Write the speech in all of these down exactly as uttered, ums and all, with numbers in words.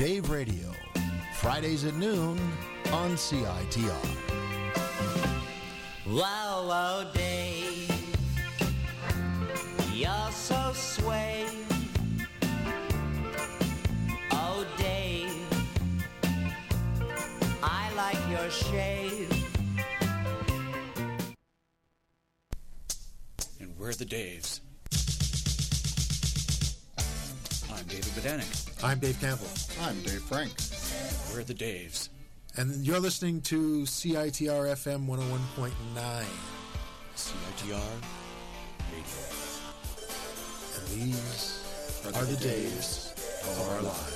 Dave Radio, Fridays at noon on C I T R. Wow, wow, Dave, you're so sway. Oh, Dave, I like your shave. And we're the Daves. I'm David Bedanik. I'm Dave Campbell. I'm Dave Frank. We're the Daves. And you're listening to C I T R F M one oh one point nine. C I T R Radio. And these are, are the, the days of our lives.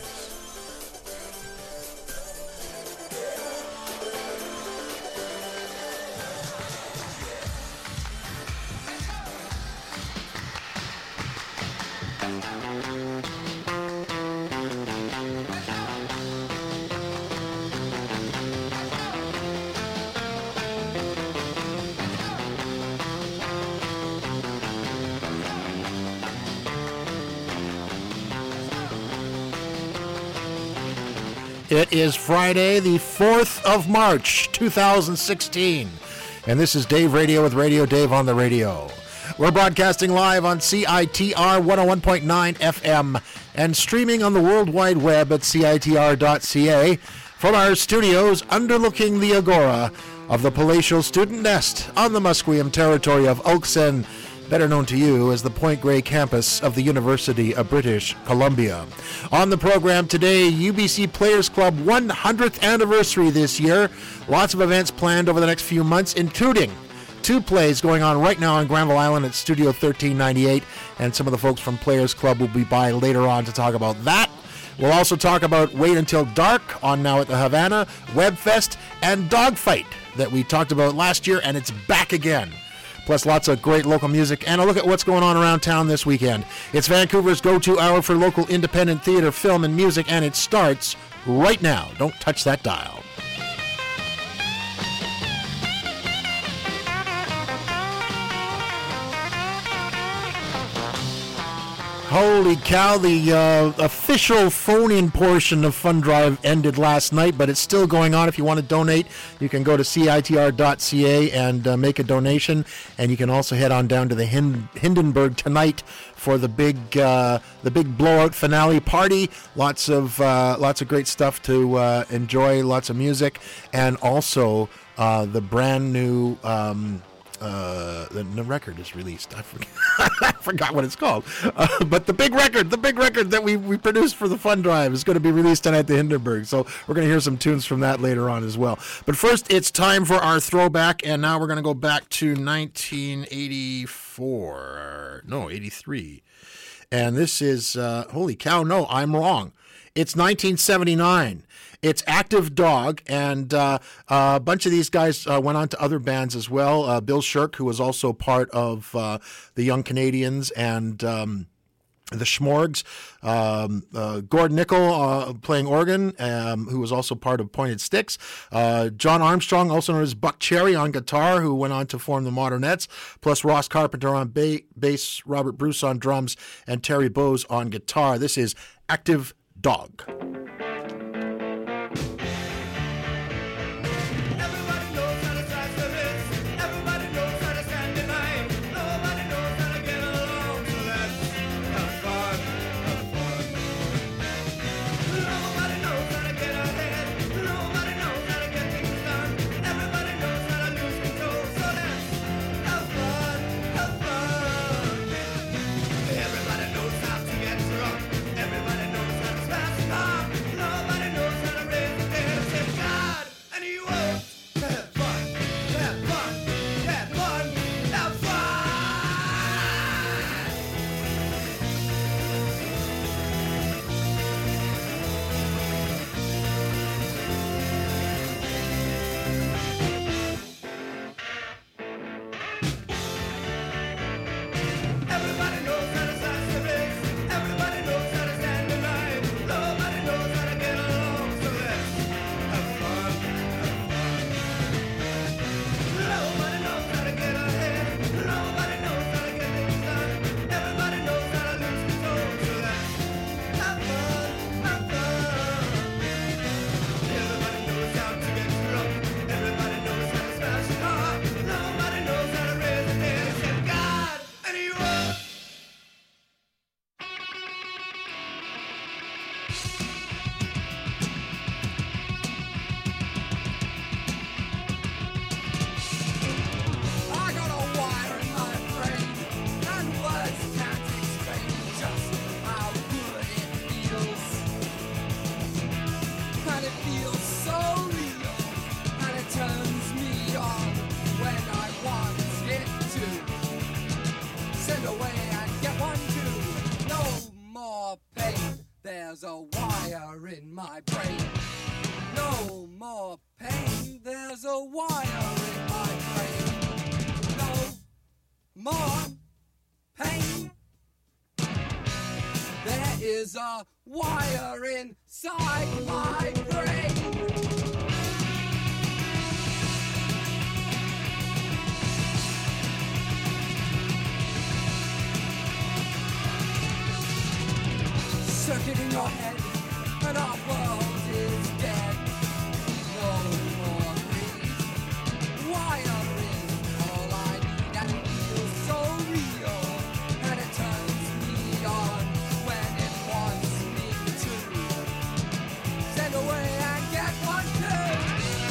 It is Friday, the fourth of March, two thousand sixteen, and this is Dave Radio with Radio Dave on the radio. We're broadcasting live on C I T R one oh one point nine F M and streaming on the World Wide Web at C I T R dot C A from our studios underlooking the agora of the palatial student nest on the Musqueam territory of Ulksen, better known to you as the Point Grey campus of the University of British Columbia. On the program today, U B C Players Club one hundredth anniversary this year. Lots of events planned over the next few months, including two plays going on right now on Granville Island at Studio thirteen ninety-eight, and some of the folks from Players Club will be by later on to talk about that. We'll also talk about Wait Until Dark on Now at the Havana, Webfest, and Dogfight that we talked about last year, and it's back again. Plus lots of great local music and a look at what's going on around town this weekend. It's Vancouver's go-to hour for local independent theater, film, and music, and it starts right now. Don't touch that dial. Holy cow, the uh, official phone-in portion of Fund Drive ended last night, but it's still going on. If you want to donate, you can go to C I T R dot C A and uh, make a donation, and you can also head on down to the Hind- Hindenburg tonight for the big uh, the big blowout finale party. Lots of uh, lots of great stuff to uh, enjoy, lots of music, and also uh, the brand new... Um, Uh, the, the record is released. I forgot, I forgot what it's called. Uh, but the big record, the big record that we, we produced for the Fund Drive is going to be released tonight at the Hindenburg. So we're going to hear some tunes from that later on as well. But first, it's time for our throwback, and now we're going to go back to nineteen eighty-four. No, eighty-three. And this is, uh, holy cow, no, I'm wrong. It's nineteen seventy-nine. It's Active Dog, and uh, a bunch of these guys uh, went on to other bands as well. Uh, Bill Shirk, who was also part of uh, the Young Canadians and um, the Schmorgs. Um, uh, Gordon Nickel uh, playing organ, um, who was also part of Pointed Sticks. Uh, John Armstrong, also known as Buck Cherry, on guitar, who went on to form the Modernettes. Plus Ross Carpenter on ba- bass, Robert Bruce on drums, and Terry Bowes on guitar. This is Active Dog. Everybody knows how to get drunk. Everybody knows how to pass time. Send away and get one too. No more pain. There's a wire in my brain. No more pain. There's a wire in my brain. No more pain. There is a wire inside my brain. Circuit in your head, and our world is dead. No more breeze. Wire is all I need, and it feels so real, and it turns me on when it wants me to. Send away and get one too.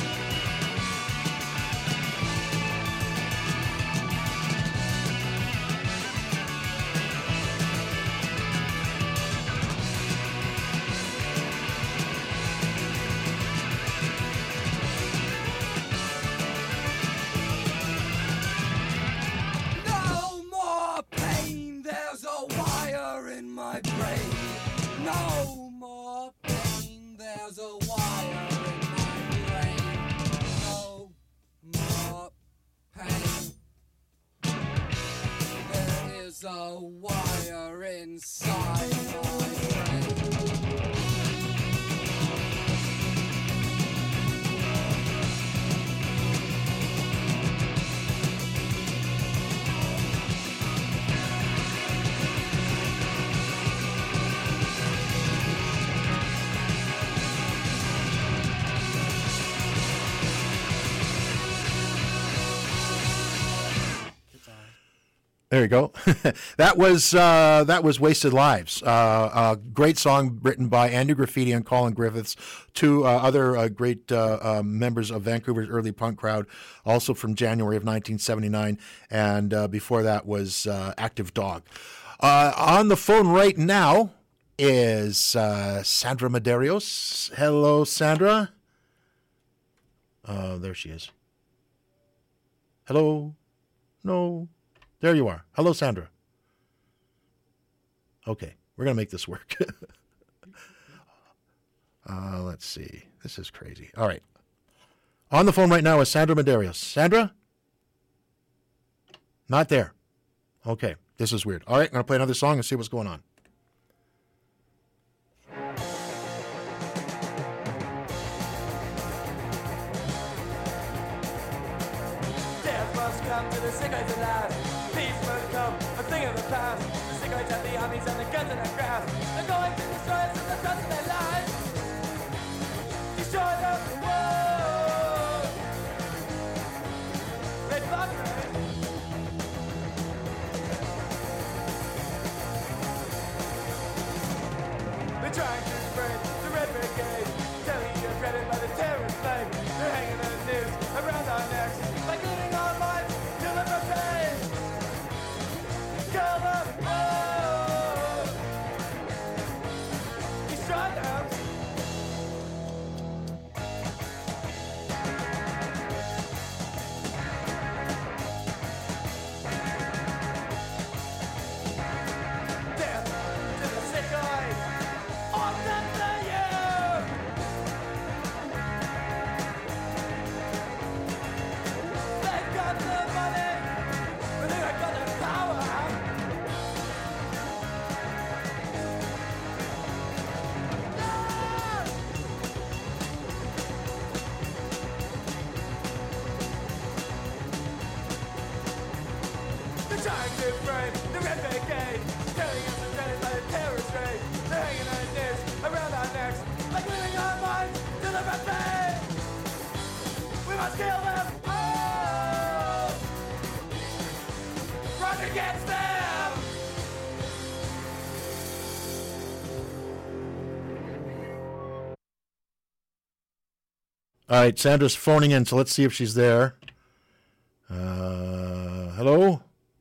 No more pain, there's a wire in my brain. No more pain, there's a wire in my brain. No more pain. There is a wire inside my brain. There you go. that was uh, that was Wasted Lives. Uh, a great song written by Andrew Graffiti and Colin Griffiths, two uh, other uh, great uh, uh, members of Vancouver's early punk crowd, also from January of nineteen seventy-nine. And uh, before that was uh, Active Dog. Uh, on the phone right now is uh, Sandra Medeiros. Hello, Sandra. Uh, there she is. Hello. No. There you are. Hello, Sandra. Okay, we're going to make this work. uh, let's see. This is crazy. All right. On the phone right now is Sandra Medeiros. Sandra? Not there. Okay, this is weird. All right, I'm going to play another song and see what's going on. Death must come to the sickos at last. Peace must come, a thing of the past. The sickos have the armies and the guns in their grasp. They're going to destroy us at the front of their lives. Destroy the world. Red flag rain. They're trying to spread the red brigade, telling you credit by the terrorist flag. They're hanging the news around our necks, like living our lives till the buffet. Kill them all. Destroy them. Death to the sick eyes of the youth. They've got the money, but they ain't got the power. They're trying to frame the red brigade, telling us we're threatened by the terrorist raid. They're hanging our noose around our necks, like living our minds to the buffet. We must kill them all. Run against them. All right, Sandra's phoning in, so let's see if she's there. Uh, hello?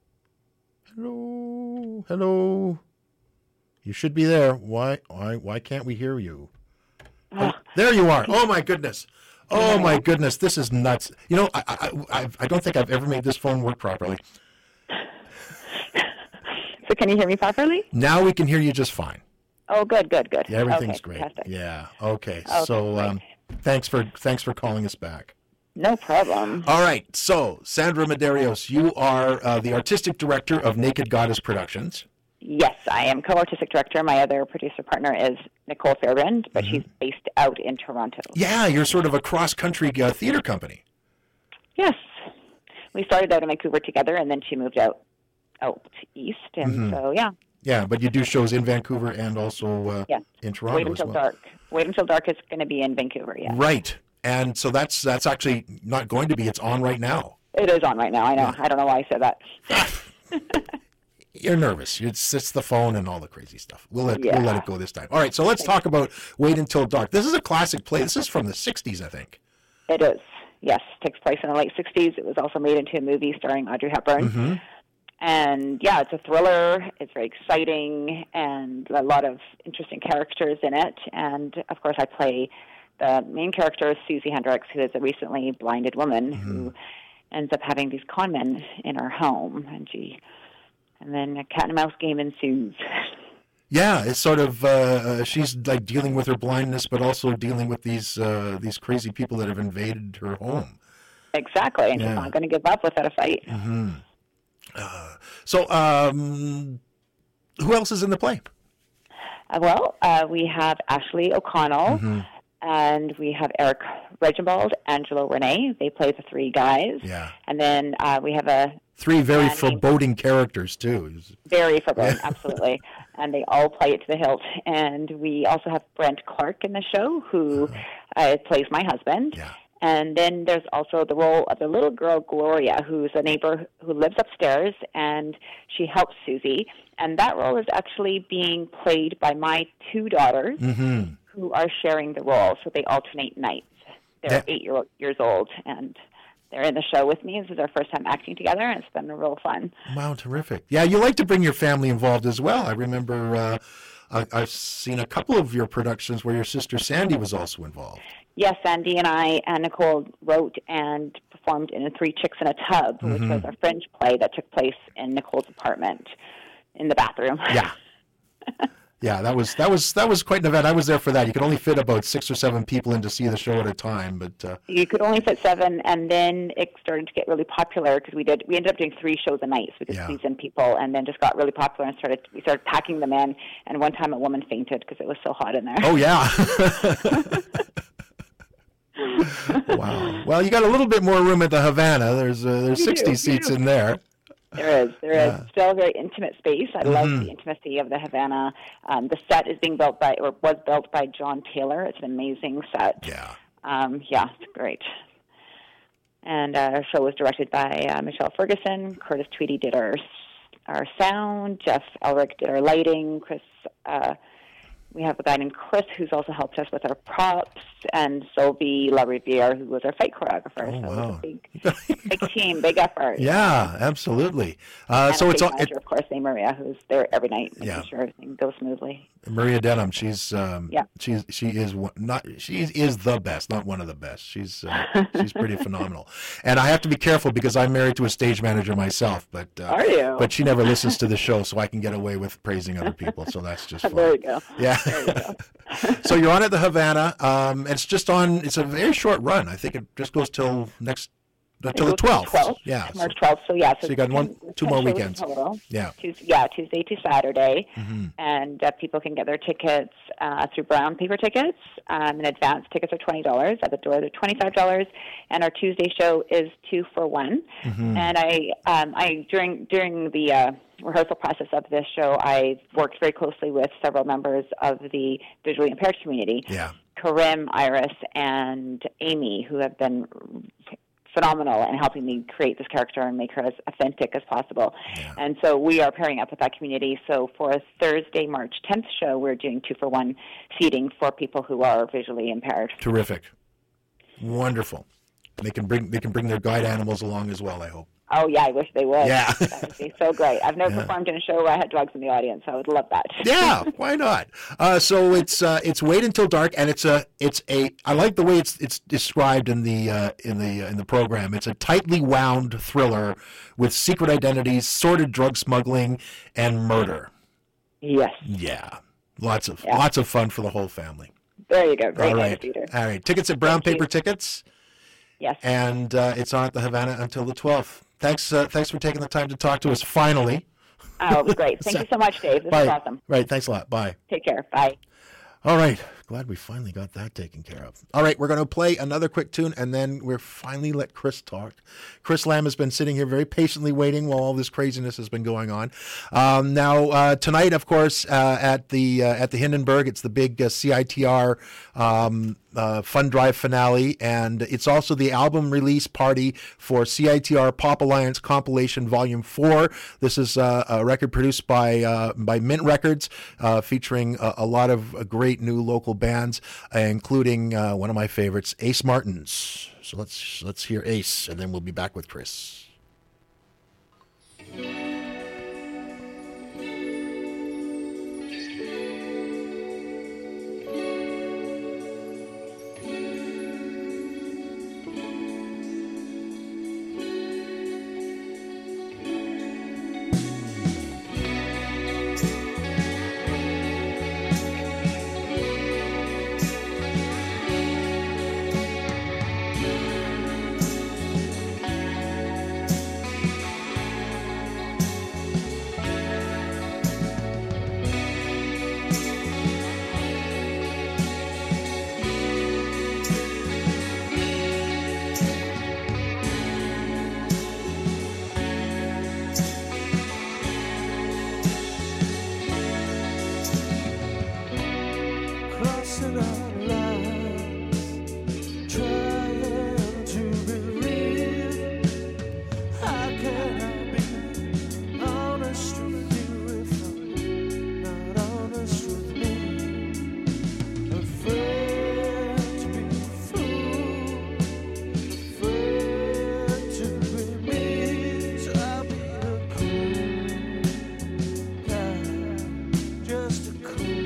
Hello? Hello? You should be there. Why why why can't we hear you? Oh, there you are. Oh my goodness. Oh my goodness. This is nuts. You know, I I I, I don't think I've ever made this phone work properly. can you hear me properly? Now we can hear you just fine. Oh, good, good, good. Yeah, everything's okay, great. Fantastic. Yeah. Okay. Okay, so great. um, thanks for thanks for calling us back. No problem. All right. So Sandra Medeiros, you are uh, the artistic director of Naked Goddess Productions. Yes, I am co-artistic director. My other producer partner is Nicole Fairbrand, but she's based out in Toronto. Yeah, you're sort of a cross-country uh, theater company. Yes. We started out in Vancouver together, and then she moved out out east, and Mhm. so, yeah. Yeah, but you do shows in Vancouver and also uh, Yeah. in Toronto Wait as Until well. Dark. Wait Until Dark is going to be in Vancouver, yeah. Right. And so that's that's actually not going to be. It's on right now. It is on right now, I know. Yeah. I don't know why I said that. You're nervous. It's, it's the phone and all the crazy stuff. We'll let, Yeah. we'll let it go this time. All right, so let's talk about Wait Until Dark. This is a classic play. This is from the sixties, I think. It is, yes. Takes place in the late sixties. It was also made into a movie starring Audrey Hepburn. Mm-hmm. And, yeah, it's a thriller. It's very exciting and a lot of interesting characters in it. And, of course, I play the main character is Susie Hendricks, who is a recently blinded woman Mm-hmm. who ends up having these con men in her home. And she, and then a cat and mouse game ensues. Yeah, it's sort of uh, uh, she's like dealing with her blindness, but also dealing with these uh, these crazy people that have invaded her home. Exactly. And Yeah. she's not going to give up without a fight. Mm-hmm. Uh, so, um, who else is in the play? Uh, well, uh, we have Ashley O'Connell, Mm-hmm. and we have Eric Reginbald, Angelo Renee. They play the three guys. Yeah. And then uh, we have a Three very And- foreboding characters, too. very foreboding, absolutely. And they all play it to the hilt. And we also have Brent Clark in the show, who uh, plays my husband. Yeah. And then there's also the role of the little girl, Gloria, who's a neighbor who lives upstairs, and she helps Susie. And that role is actually being played by my two daughters, Mm-hmm. who are sharing the role. So they alternate nights. They're Yeah. eight year, years old, and they're in the show with me. This is our first time acting together, and it's been real fun. Wow, terrific. Yeah, you like to bring your family involved as well. I remember uh, I, I've seen a couple of your productions where your sister Sandy was also involved. Yes, Sandy and I and Nicole wrote and performed in Three Chicks in a Tub, which was a fringe play that took place in Nicole's apartment in the bathroom. Yeah. Yeah, that was that was that was quite an event. I was there for that. You could only fit about six or seven people in to see the show at a time, but uh, You could only fit seven, and then it started to get really popular because we did. We ended up doing three shows a night, so we could Yeah. squeeze in people, and then just got really popular and started. We started packing them in, and one time a woman fainted because it was so hot in there. oh yeah. Wow. Well, you got a little bit more room at the Havana. There's uh, there's We do, sixty we seats do. in there. There is. There is Yeah. still a very intimate space. I love Mhm. the intimacy of the Havana. Um, the set is being built by, or was built by John Taylor. It's an amazing set. Yeah. Um, yeah, it's great. And uh, our show was directed by uh, Michelle Ferguson. Curtis Tweedy did our our sound. Jeff Elric did our lighting. Chris, uh, we have a guy named Chris who's also helped us with our props, and Sylvie LaRiviere, who was our fight choreographer. Oh, so it wow. was a big, big team, big effort. Yeah, absolutely. Uh, And so a it's stage all, it, manager, of course, named Maria, who's there every night, making Yeah. sure everything goes smoothly. Maria Denham. She's um, Yeah. she's she is one, not she is the best, not one of the best. She's uh, she's pretty phenomenal. And I have to be careful because I'm married to a stage manager myself, but uh, Are you? But she never listens to the show, so I can get away with praising other people. So that's just fun. There you go. Yeah. There you go. So you're on at the Havana. Um, it's just on. It's a very short run. I think it just goes till next uh, till the It goes twelfth. twelfth, Yeah. so- March twelfth. So, yeah. So you got ten- one- two ten more shows in weekends. Total. Yeah. Tuesday, yeah, Tuesday to Saturday. Mm-hmm. And uh, people can get their tickets uh, through Brown Paper Tickets. Um, in advance, tickets are twenty dollars. At the door, they're twenty-five dollars. And our Tuesday show is two for one. Mm-hmm. And I, um, I during during the uh, rehearsal process of this show, I worked very closely with several members of the visually impaired community. Yeah. Karim, Iris, and Amy, who have been phenomenal in helping me create this character and make her as authentic as possible. Yeah. And so we are pairing up with that community. So for a Thursday, March tenth show, we're doing two for one seating for people who are visually impaired. Terrific. Wonderful. They can bring they can bring their guide animals along as well, I hope. Oh, yeah, I wish they would. Yeah. That would be so great. I've never Yeah. performed in a show where I had drugs in the audience, so I would love that. Yeah, why not? Uh, so it's uh, it's Wait Until Dark, and it's a it's a I like the way it's it's described in the uh, in the uh, in the program. It's a tightly wound thriller with secret identities, sordid drug smuggling, and murder. Yes. Yeah, lots of Yeah. lots of fun for the whole family. There you go. Great All night right, of theater. all right. Tickets at Brown Thank you. Paper Tickets, Yes. and uh, it's on at the Havana until the twelfth. Thanks, uh, thanks for taking the time to talk to us. Finally. Oh, great. Thank you so much, Dave. This Bye. is awesome. Right. Thanks a lot. Bye. Take care. Bye. All right. Glad we finally got that taken care of. All right. We're going to play another quick tune, and then we're finally let Chris talk. Chris Lamb has been sitting here very patiently waiting while all this craziness has been going on. Um, now, uh, tonight, of course, uh, at the uh, at the Hindenburg, it's the big uh, C I T R um, uh, Fund Drive finale, and it's also the album release party for C I T R Pop Alliance Compilation Volume Four. This is uh, a record produced by uh, by Mint Records, uh, featuring a, a lot of uh, great new local bands, uh, including uh, one of my favorites, Ace Martins. So let's let's hear Ace, and then we'll be back with Chris. Crossing our lines, trying to be real. How can I be honest with you if I'm not honest with me? Afraid to be a fool, afraid to be me. So I'll be a cool guy, just a cool guy.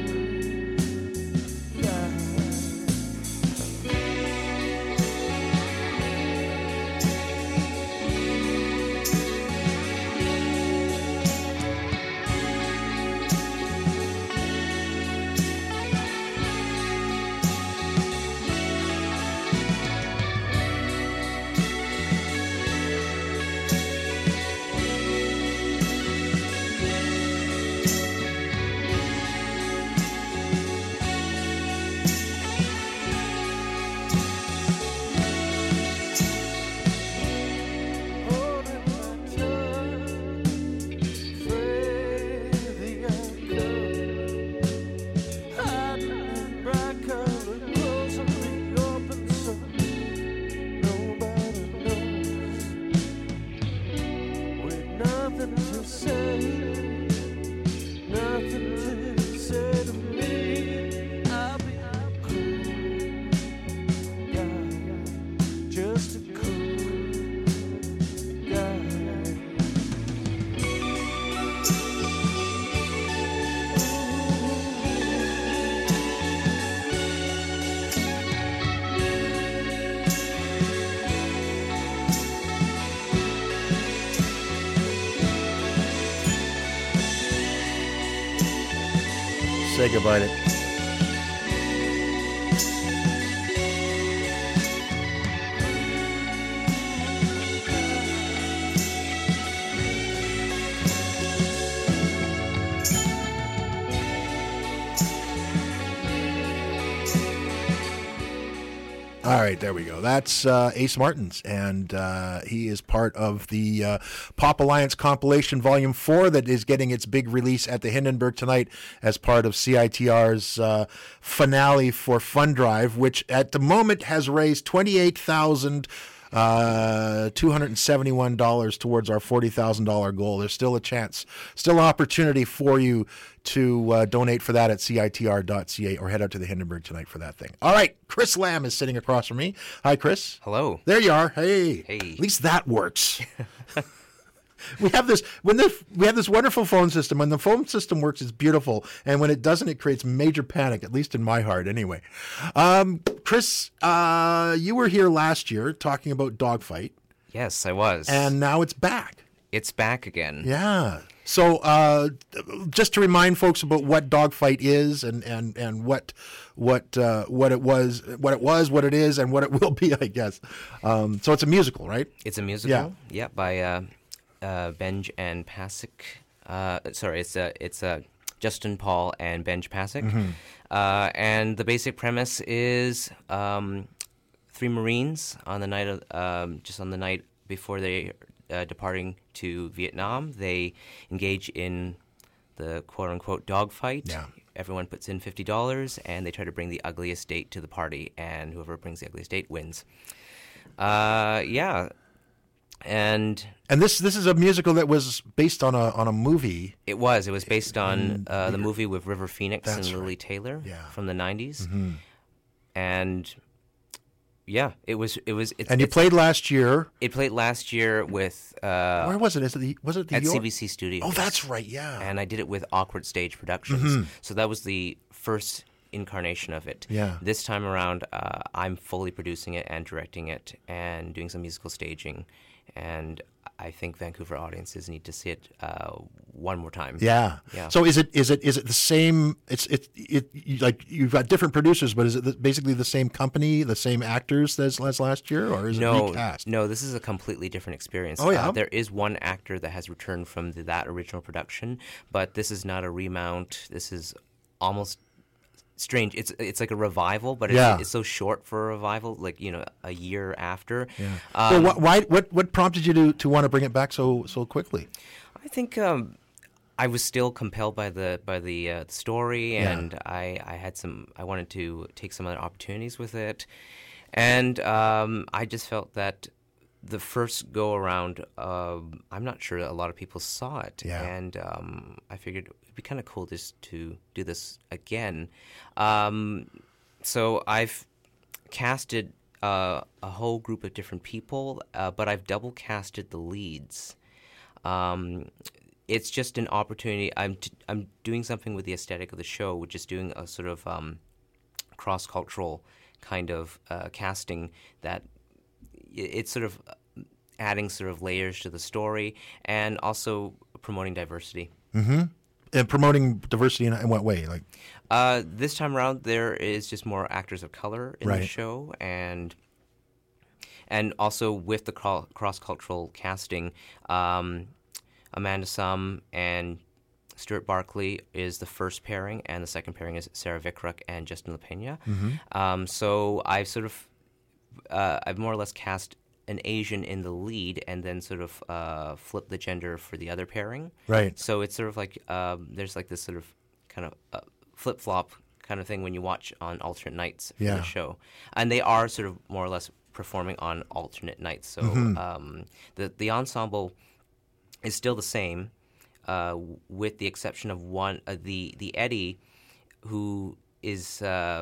Holding my tongue, afraid the outcome. Hiding in bright colored clothes on the open sun. Nobody knows. With nothing to say, nothing to say to me. I'll be a cool guy, just a cool guy. Say goodbye to. All right, there we go. That's uh, Ace Martins, and uh, he is part of the uh, Pop Alliance compilation Volume Four that is getting its big release at the Hindenburg tonight as part of C I T R's uh, finale for Fund Drive, which at the moment has raised twenty-eight thousand uh, two hundred seventy-one dollars towards our forty thousand dollars goal. There's still a chance, still an opportunity for you to uh, donate for that at C I T R dot C A or head out to the Hindenburg tonight for that thing. All right, Chris Lamb is sitting across from me. Hi, Chris. Hello. There you are. Hey. Hey. At least that works. We have this when the, we have this wonderful phone system. When the phone system works, it's beautiful, and when it doesn't, it creates major panic. At least in my heart, anyway. Um, Chris, uh, you were here last year talking about Dogfight, Yes, I was. and now it's back. it's back again. Yeah. So, uh, just to remind folks about what Dogfight is, and and and what what uh, what it was, what it was, what it is, and what it will be, I guess. Um, so it's a musical, right? It's a musical. Yeah, by uh, uh, Benj and Pasek. Uh, sorry, it's a it's a Justin Paul and Benj Pasek. Mm-hmm. Uh, and the basic premise is um, three Marines on the night of um, just on the night before they uh, departing to Vietnam, they engage in the quote unquote dogfight. Yeah. Everyone puts in fifty dollars, and they try to bring the ugliest date to the party, and whoever brings the ugliest date wins. Uh, yeah. And And this this is a musical that was based on a on a movie. it was. It was based on uh, the movie with River Phoenix and That's Lily right. Taylor Yeah. from the nineties. And yeah, it was. It was. It, And you it's- played last year. It played last year with uh, Where was it? Is it the was it the at York? C B C Studios. Oh, that's right. Yeah. And I did it with Awkward Stage Productions. So that was the first incarnation of it. Yeah. This time around, uh, I'm fully producing it and directing it and doing some musical staging. And I think Vancouver audiences need to see it uh, one more time. Yeah. Yeah. So is it is it is it the same? It's it it you, like you've got different producers, but is it the, basically the same company, the same actors as, as last year, or is it No, recast? no, this is a completely different experience. Oh, yeah? Uh, there is one actor that has returned from the, that original production, but this is not a remount. This is almost strange. It's it's like a revival, but it's, Yeah. it's so short for a revival, like, you know, a year after. Yeah. Um, well, wh- why what what prompted you to, to want to bring it back so so quickly? I think um, I was still compelled by the by the uh, story, Yeah. and I, I had some. I wanted to take some other opportunities with it, and um, I just felt that the first go around, uh, I'm not sure a lot of people saw it, Yeah. and um, I figured it'd be kind of cool just to do this again. Um, so I've casted uh, a whole group of different people, uh, but I've double casted the leads. Um, it's just an opportunity. I'm t- I'm doing something with the aesthetic of the show, which is doing a sort of um, cross-cultural kind of uh, casting that i- it's sort of adding sort of layers to the story and also promoting diversity. And promoting diversity in, in what way? Like Uh, this time around, there is just more actors of color in the Right. show, and and also with the cro- cross-cultural casting, um, Amanda Sum and Stuart Barkley is the first pairing, and the second pairing is Sarah Vikruk and Justin LaPena. Um, so I've sort of uh, I've more or less cast an Asian in the lead, and then sort of uh, flip the gender for the other pairing. Right. So it's sort of like um, there's like this sort of kind of uh, flip flop kind of thing when you watch on alternate nights for Yeah. the show, and they are sort of more or less performing on alternate nights. So Mm-hmm. um, the the ensemble is still the same, uh, with the exception of one uh, the the Eddie, who is uh,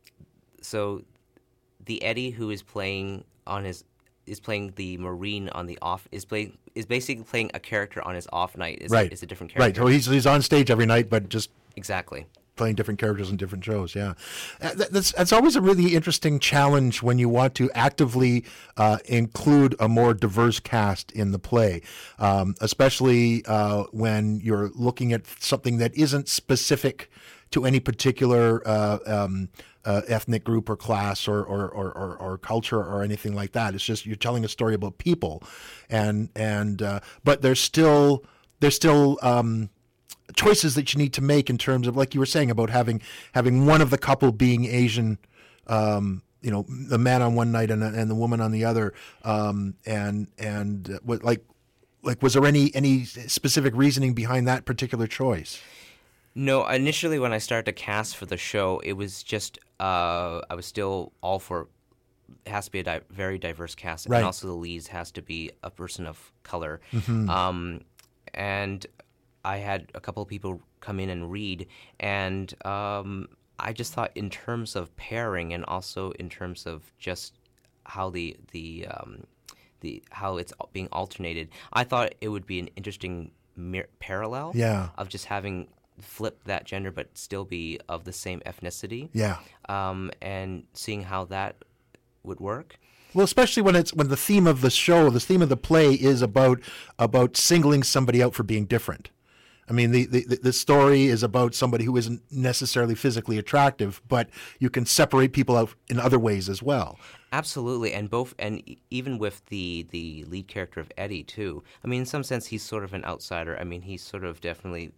so the Eddie who is playing on his is playing the Marine on the off is playing is basically playing a character on his off night. Is right. a, is a different Right. character. So he's he's on stage every night, but just Exactly. playing different characters in different shows. Yeah, Uh, that- that's that's always a really interesting challenge when you want to actively uh, include a more diverse cast in the play, um, especially uh, when you're looking at something that isn't specific to any particular uh, um, uh, ethnic group or class or or, or, or or culture or anything like that. It's just you're telling a story about people, and and uh, but there's still there's still um, choices that you need to make in terms of, like you were saying, about having having one of the couple being Asian, um, you know, the man on one night and and the woman on the other, um, and and uh, what like like was there any any specific reasoning behind that particular choice? No, initially when I started to cast for the show, it was just uh, I was still all for it has to be a di- very diverse cast, Right. and also the leads has to be a person of color. Um, and I had a couple of people come in and read, and um, I just thought in terms of pairing and also in terms of just how the the um, the how it's being alternated. I thought it would be an interesting mir- parallel Yeah. of just having flip that gender but still be of the same ethnicity. Yeah. Um, and seeing how that would work. Well, especially when it's when the theme of the show, the theme of the play is about about singling somebody out for being different. I mean, the, the, the story is about somebody who isn't necessarily physically attractive, but you can separate people out in other ways as well. Absolutely, and both, and e- even with the the lead character of Eddie too. I mean, in some sense, he's sort of an outsider. I mean, he's sort of definitely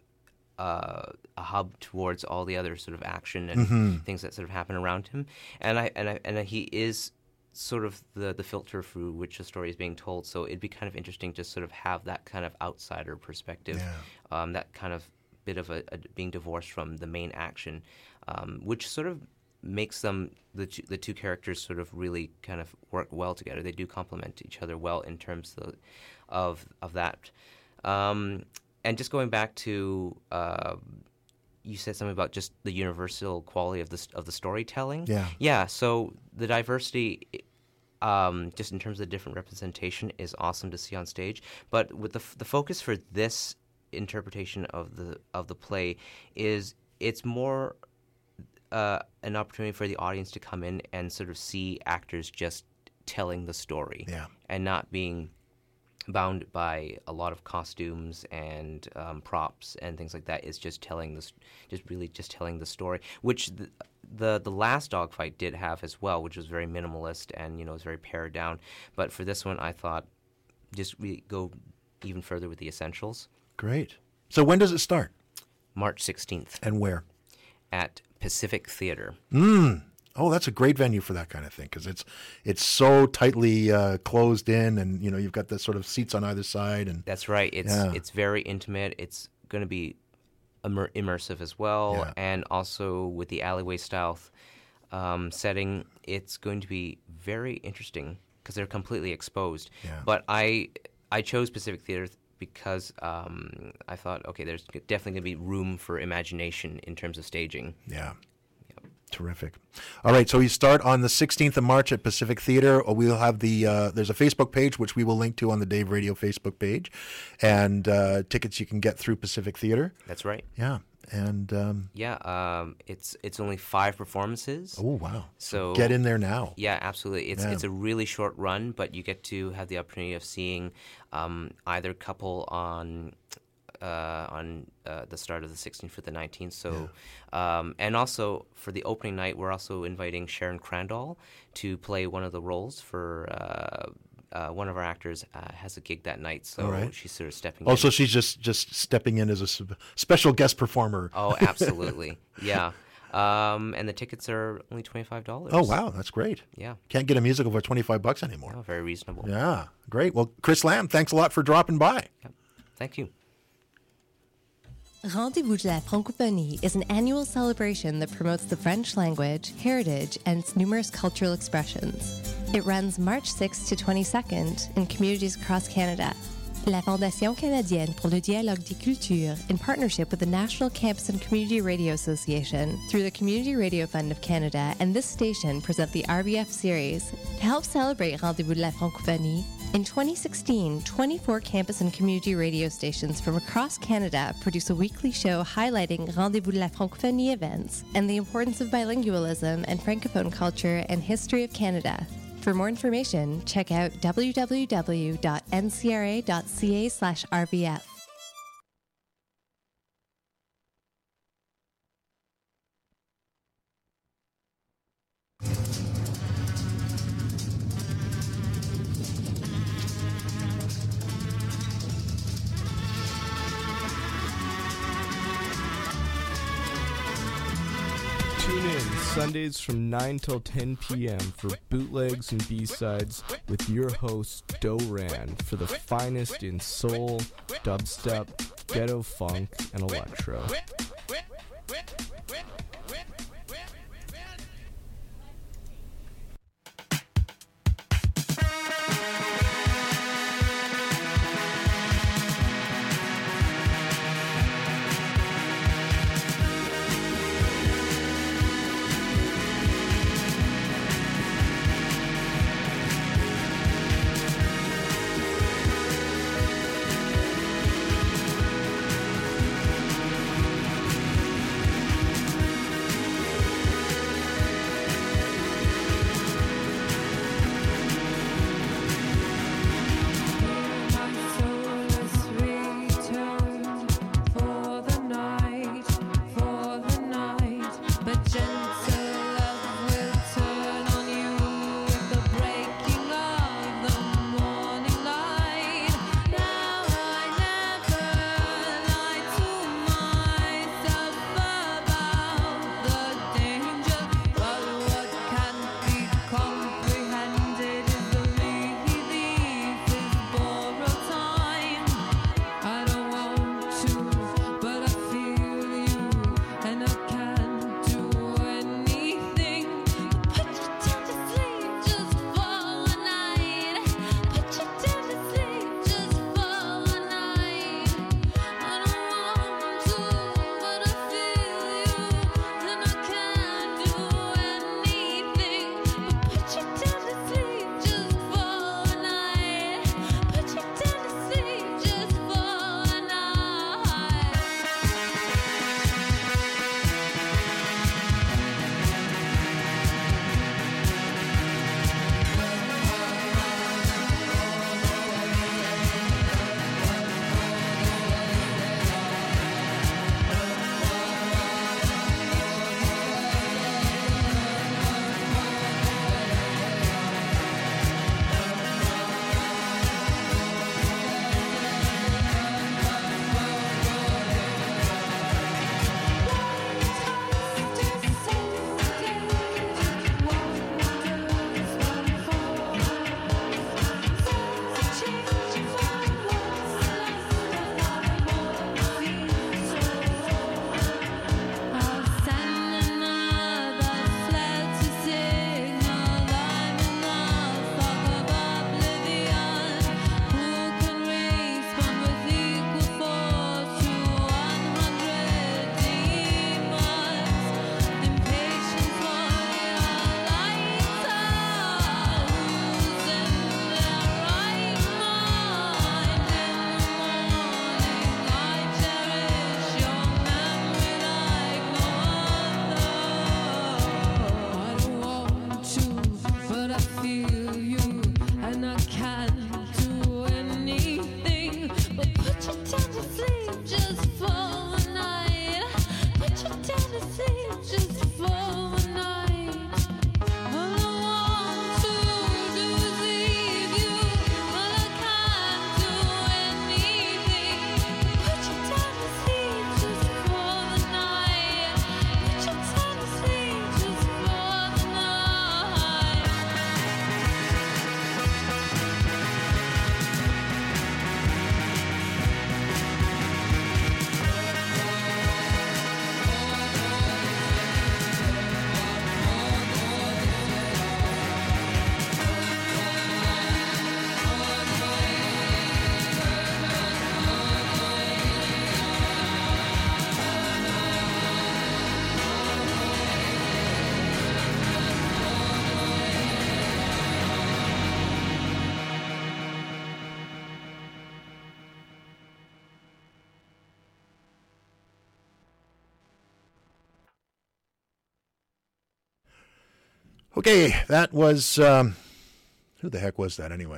uh, a hub towards all the other sort of action and Mm-hmm. things that sort of happen around him. And I and I and he is sort of the the filter through which the story is being told. So it'd be kind of interesting to sort of have that kind of outsider perspective, Yeah. um, that kind of bit of a, a being divorced from the main action, um, which sort of makes them the two, the two characters sort of really kind of work well together. They do complement each other well in terms of of, of that. Um, and just going back to uh, you said something about just the universal quality of the of the storytelling. Yeah. Yeah. So the diversity, um, just in terms of the different representation, is awesome to see on stage. But with the f- the focus for this interpretation of the of the play is it's more uh, an opportunity for the audience to come in and sort of see actors just telling the story, Yeah. and not being bound by a lot of costumes and um, props and things like that. It's just telling this, just really just telling the story, which the, the the last dogfight did have as well, which was very minimalist and you know was very pared down. But for this one, I thought just really go even further with the essentials. Great. So when does it start? March sixteenth And where? at Pacific Theater. Mm. Oh, that's a great venue for that kind of thing because it's it's so tightly uh, closed in, and you know you've got the sort of seats on either side, and That's right. It's Yeah. it's very intimate. It's going to be immer- immersive as well, Yeah. and also with the alleyway style um, setting, it's going to be very interesting because they're completely exposed. Yeah. But I I chose Pacific Theater because um, I thought, okay, there's definitely going to be room for imagination in terms of staging. yeah. Terrific. All right, so you start on the sixteenth of March at Pacific Theater. We'll have the uh, there's a Facebook page which we will link to on the Dave Radio Facebook page, and uh, tickets you can get through Pacific Theater. That's right. Yeah, and um, Yeah, um, it's it's only five performances. oh wow, So get in there now. Yeah, absolutely. It's Yeah. it's a really short run, but you get to have the opportunity of seeing um, either couple on uh, on uh, the start of the sixteenth for the nineteenth. So, um, and also for the opening night, we're also inviting Sharon Crandall to play one of the roles for. Uh, uh, one of our actors uh, has a gig that night, so All right. she's sort of stepping Oh, in. so she's just just stepping in as a sp- special guest performer. Oh, absolutely. Yeah. Um, and the tickets are only twenty-five dollars. Oh wow, that's great. Yeah. Can't get a musical for twenty-five bucks anymore. Oh, very reasonable. Yeah, great. Well, Chris Lamb, thanks a lot for dropping by. Thank you. Rendez-vous de la Francophonie is an annual celebration that promotes the French language, heritage, and its numerous cultural expressions. It runs March sixth to twenty-second in communities across Canada. La Fondation canadienne pour le dialogue des cultures, in partnership with the National Campus and Community Radio Association, through the Community Radio Fund of Canada and this station, present the R B F series. To help celebrate Rendez-vous de la Francophonie, in twenty sixteen, twenty-four campus and community radio stations from across Canada produce a weekly show highlighting Rendez-vous de la Francophonie events and the importance of bilingualism and Francophone culture and history of Canada. For more information, check out w w w dot n c r a dot c a slash r v f. Tune in Sundays from nine till ten p.m. for bootlegs and B-sides with your host, Do Ran, for the finest in soul, dubstep, ghetto funk, and electro. Okay, that was, um, who the heck was that anyway?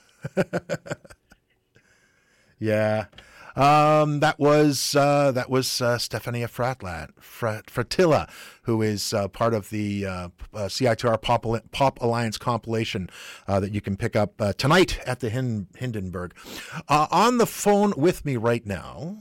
yeah. Um, that was uh, that was uh, Stefania Fratlat, Frat, Fratilla, who is uh, part of the uh, uh, C I T R Pop, Pop Alliance compilation uh, that you can pick up uh, tonight at the Hin- Hindenburg. Uh, on the phone with me right now,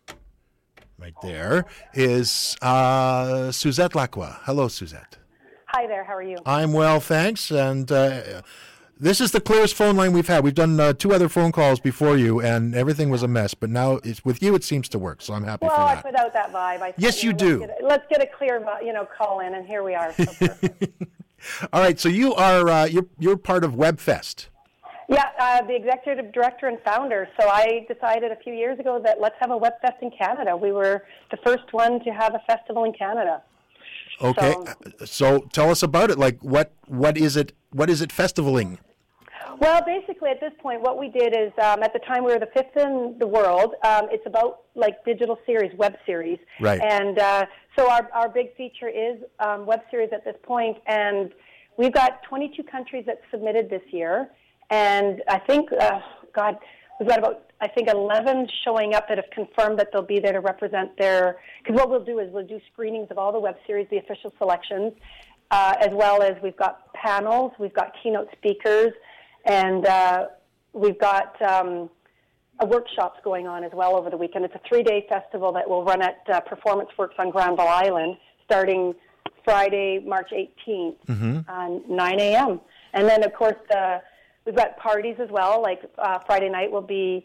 right there, is uh, Suzette Lacroix. Hello, Suzette. Hi there, how are you? I'm well, thanks, and uh, this is the clearest phone line we've had. We've done uh, two other phone calls before you, and everything was a mess. But now, it's, with you, it seems to work, so I'm happy well, for I that. put out that vibe. I thought, Yes, you, you know, do. Let's get, a, let's get a clear, you know, call in, and here we are. So perfect. All right, so you are uh, you're you're part of WebFest. yeah, uh, the executive director and founder. So I decided a few years ago that let's have a WebFest in Canada. We were the first one to have a festival in Canada. Okay, So, so tell us about it. Like, what what is it? What is it festivaling? well, basically, at this point, what we did is, um, at the time, we were the fifth in the world. Um, it's about, like, digital series, web series. Right. And uh, so our, our big feature is um, web series at this point. And we've got twenty-two countries that submitted this year. And I think, uh, God, we've got about, I think, eleven showing up that have confirmed that they'll be there to represent their, because what we'll do is we'll do screenings of all the web series, the official selections, uh, as well as we've got panels, we've got keynote speakers, and uh, we've got um, uh, workshops going on as well over the weekend. It's a three-day festival that will run at uh, Performance Works on Granville Island, starting Friday, March eighteenth, Mm-hmm. on nine a.m. And then, of course, the, we've got parties as well. Like uh, Friday night will be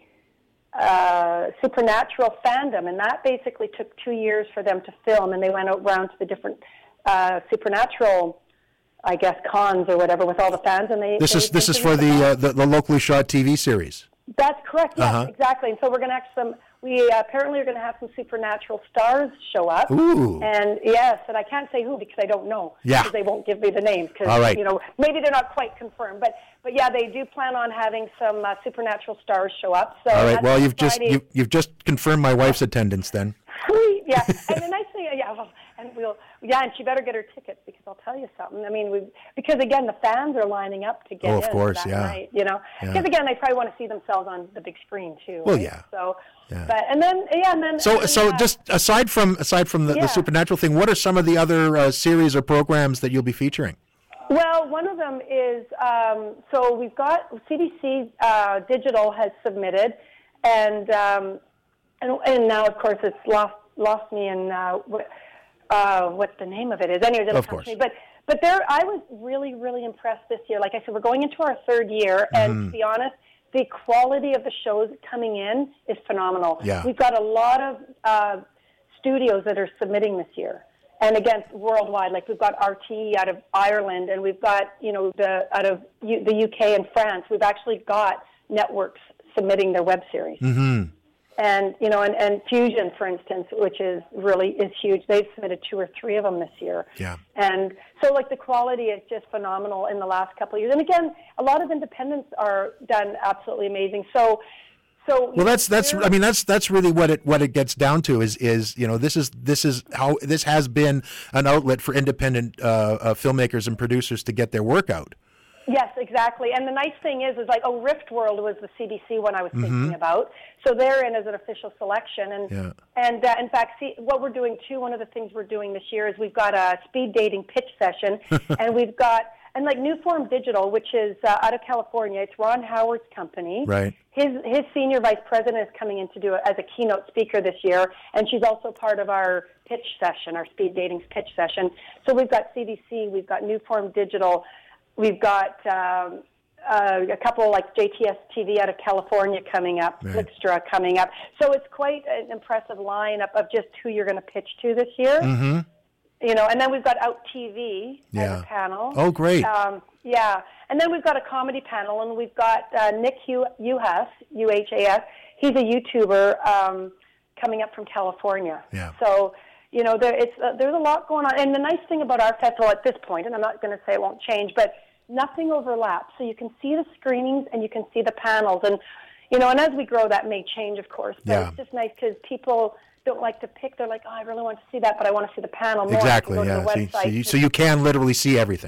uh, Supernatural Fandom, and that basically took two years for them to film, and they went out around to the different uh, Supernatural, I guess, cons or whatever with all the fans, and they. This they is this is for interviewed the, the uh, the the locally shot T V series. That's correct. Yes, Uh-huh. exactly. And so we're going to have some. We uh, apparently are going to have some supernatural stars show up. Ooh. And yes, and I can't say who because I don't know. Yeah. Because they won't give me the names. Because All right. you know maybe they're not quite confirmed. But but yeah, they do plan on having some uh, supernatural stars show up. So All right. that's Well, on you've just Friday. you've, you've just confirmed my wife's attendance then. Sweet, yeah. And the nice thing, yeah, well, and we'll, yeah, and she better get her tickets because I'll tell you something. I mean, we because again, the fans are lining up to get Oh, of in course, that yeah. night, you know. Yeah. Because again, they probably want to see themselves on the big screen too. Well, right? yeah. So, Yeah. but and then yeah, and then So and then, so uh, just aside from aside from the, Yeah. the supernatural thing, what are some of the other uh, series or programs that you'll be featuring? Well, one of them is, um, so we've got C D C uh, Digital has submitted, and, um, and and now, of course, it's lost lost me in uh, what, uh, what the name of it is. Anyways, it'll Of come course. to me. But, but there, I was really, really impressed this year. Like I said, we're going into our third year, and Mm-hmm. to be honest, the quality of the shows coming in is phenomenal. Yeah. We've got a lot of uh, studios that are submitting this year. And again, worldwide, like we've got R T E out of Ireland, and we've got, you know, the out of U, the U K and France. We've actually got networks submitting their web series. Mm-hmm. And, you know, and, and Fusion, for instance, which is really is huge. They've submitted two or three of them this year. Yeah. And so, like, the quality is just phenomenal in the last couple of years. And again, a lot of independents are done absolutely amazing. So, so Well, that's that's. we're- I mean, that's that's really what it what it gets down to is is you know this is this is how this has been an outlet for independent uh, uh, filmmakers and producers to get their work out. Yes, exactly. And the nice thing is, is like, oh, Rift World was the C B C one I was thinking about. So they're in as an official selection. And Yeah. and uh, in fact, see, what we're doing too, one of the things we're doing this year is we've got a speed dating pitch session, and we've got, and like New Form Digital, which is uh, out of California. It's Ron Howard's company. Right. His his senior vice president is coming in to do it as a keynote speaker this year, and she's also part of our pitch session, our speed dating pitch session. So we've got C D C, we've got New Form Digital. We've got um, uh, a couple like J T S T V out of California coming up, Right. Flickstra coming up. So it's quite an impressive lineup of just who you're going to pitch to this year. Mm-hmm. You know, and then we've got Out T V Yeah. as a panel. Oh, great. Um, yeah, and then we've got a comedy panel, and we've got uh, Nick Uhas, U H A S. He's a YouTuber um, coming up from California. Yeah. So, you know, there, it's uh, there's a lot going on. And the nice thing about our festival at this point, and I'm not going to say it won't change, but nothing overlaps. So you can see the screenings and you can see the panels. And, you know, and as we grow, that may change, of course. But Yeah. it's just nice because people don't like to pick. They're like, oh, I really want to see that, but I want to see the panel more. I can Exactly. go to Yeah. the So, you- website so, you, to- so you can literally see everything.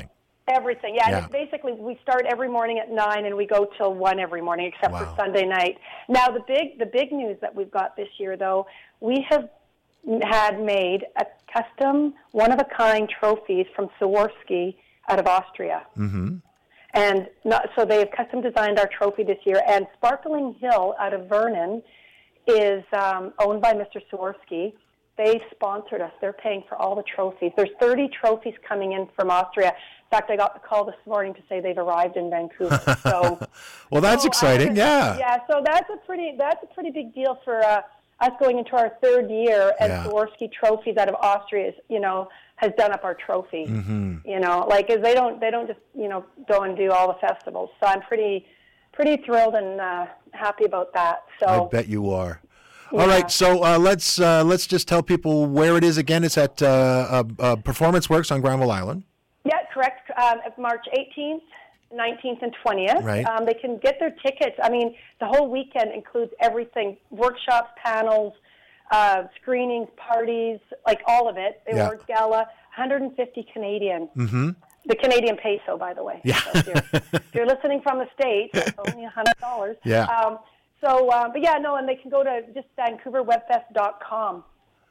Everything, yeah. Yeah. And it's basically, we start every morning at nine and we go till one every morning, except Wow. for Sunday night. Now, the big the big news that we've got this year, though, we have had made a custom, one-of-a-kind trophies from Swarovski out of Austria. Mm-hmm. And not, so they have custom designed our trophy this year. And Sparkling Hill out of Vernon is um, owned by Mister Swarovski. They sponsored us. They're paying for all the trophies. There's thirty trophies coming in from Austria. In fact, I got the call this morning to say they've arrived in Vancouver. So, well, that's so exciting. I, Yeah. Yeah. So that's a pretty that's a pretty big deal for uh, us going into our third year. And Yeah. Swarovski Trophies out of Austria, is, you know, has done up our trophy. Mm-hmm. You know, like 'cause they don't they don't just you know go and do all the festivals. So I'm pretty pretty thrilled and uh, happy about that. So I bet you are. Yeah. All right, so uh, let's uh, let's just tell people where it is again. It's at uh, uh, uh, Performance Works on Granville Island. Yeah, correct. Um, March eighteenth, nineteenth, and twentieth. Right. Um, they can get their tickets. I mean, the whole weekend includes everything: workshops, panels, uh, screenings, parties, like all of it. The Yeah. awards gala, one hundred fifty Canadian. Mm-hmm. The Canadian peso, by the way. Yeah. So if, you're, if you're listening from the States, it's only one hundred dollars. Yeah. Um, so, uh, but yeah, no, and they can go to just vancouver web fest dot com.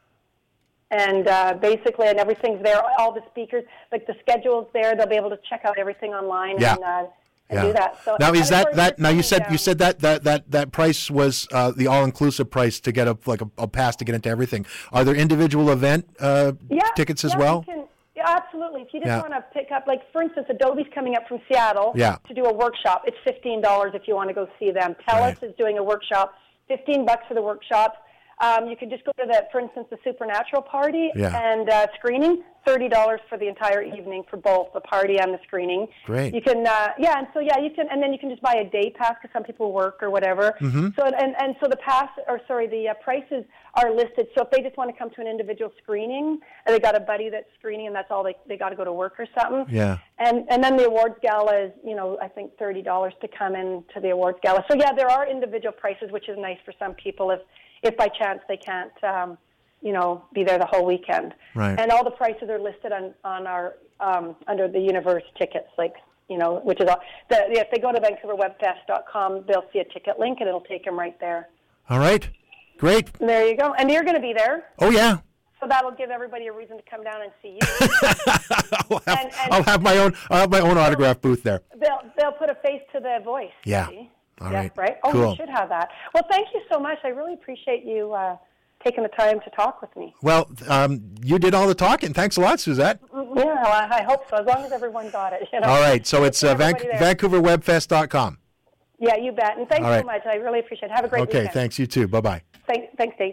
And uh, basically, and everything's there. All the speakers, like the schedule's there. They'll be able to check out everything online Yeah. and, uh, and Yeah. do that. So Now is and of that course, that it's now you coming said down. you said that that that that price was uh, the all inclusive price to get a like a, a pass to get into everything. Are there individual event uh, yeah, tickets as yeah, well? You can, yeah, absolutely. If you just Yeah. want to pick up, like for instance, Adobe's coming up from Seattle Yeah. to do a workshop. It's fifteen dollars if you want to go see them. TELUS Right. is doing a workshop, fifteen bucks for the workshop. Um, you can just go to the, for instance, the Supernatural party Yeah. and uh, screening, thirty dollars for the entire evening for both the party and the screening. Great. You can, uh, yeah, and so yeah, you can, and then you can just buy a day pass because some people work or whatever. Mhm. So and and so the pass, or sorry, the uh, prices are listed. So if they just want to come to an individual screening, and they got a buddy that's screening, and that's all they they got to go to work or something. Yeah. And and then the awards gala is, you know, I think thirty dollars to come in to the awards gala. So yeah, there are individual prices, which is nice for some people if if by chance they can't, um, you know, be there the whole weekend. Right. And all the prices are listed on on our um, under the Universe tickets, like you know, which is all. The, if they go to vancouver web fest dot com, they'll see a ticket link, and it'll take them right there. All right, great. And there you go. And you're going to be there. Oh yeah. So that'll give everybody a reason to come down and see you. I'll, have, And- and- I'll have my own. I'll have my own autograph booth there. They'll they'll put a face to the voice. Yeah. See? All yeah, right. right. Oh, Cool. we should have that. Well, thank you so much. I really appreciate you uh, taking the time to talk with me. Well, um, you did all the talking. Thanks a lot, Suzette. Yeah, well, I I hope so. As long as everyone got it. You know? All right, so it's uh, Van- Everybody there. vancouver web fest dot com. Yeah, you bet. And thanks All right. so much. I really appreciate it. Have a great Okay, weekend. thanks. You too. Bye bye. Thanks, thanks, Dave.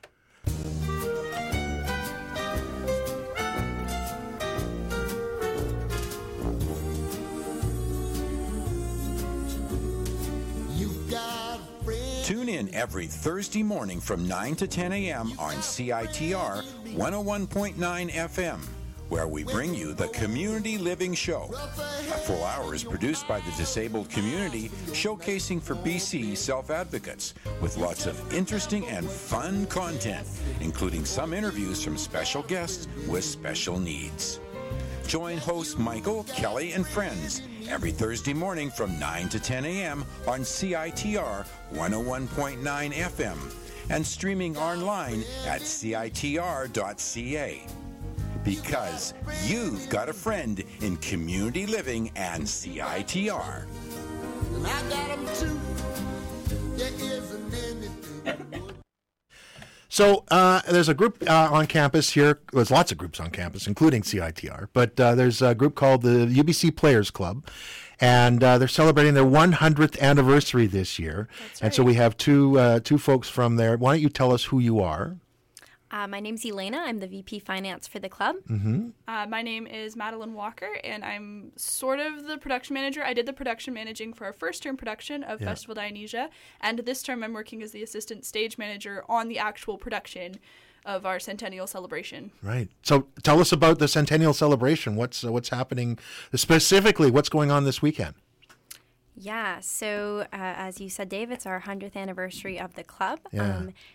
Tune in every Thursday morning from nine to ten a.m. on C I T R one oh one point nine F M, where we bring you the Community Living Show. A full hour is produced by the disabled community, showcasing for B C self-advocates, with lots of interesting and fun content, including some interviews from special guests with special needs. Join host Michael, Kelly, and friends every Thursday morning from nine to ten a.m. on C I T R one oh one point nine F M and streaming online at C I T R dot C A. Because you've got a friend in community living and C I T R. And I got 'em too. There isn't anything. So uh, there's a group uh, on campus here. There's lots of groups on campus, including C I T R. But uh, there's a group called the U B C Players Club, and uh, they're celebrating their one hundredth anniversary this year. That's And so right. we have two uh, two folks from there. Why don't you tell us who you are? Uh, my name's Elena. I'm the V P Finance for the club. Mm-hmm. Uh, my name is Madeline Walker, and I'm sort of the production manager. I did the production managing for our first term production of Yeah. Festival Dionysia, and this term I'm working as the assistant stage manager on the actual production of our centennial celebration. Right. So tell us about the Centennial Celebration. What's uh, what's happening specifically? What's going on this weekend? Yeah, so uh, as you said, Dave, it's our one hundredth anniversary of the club. Yeah. Um,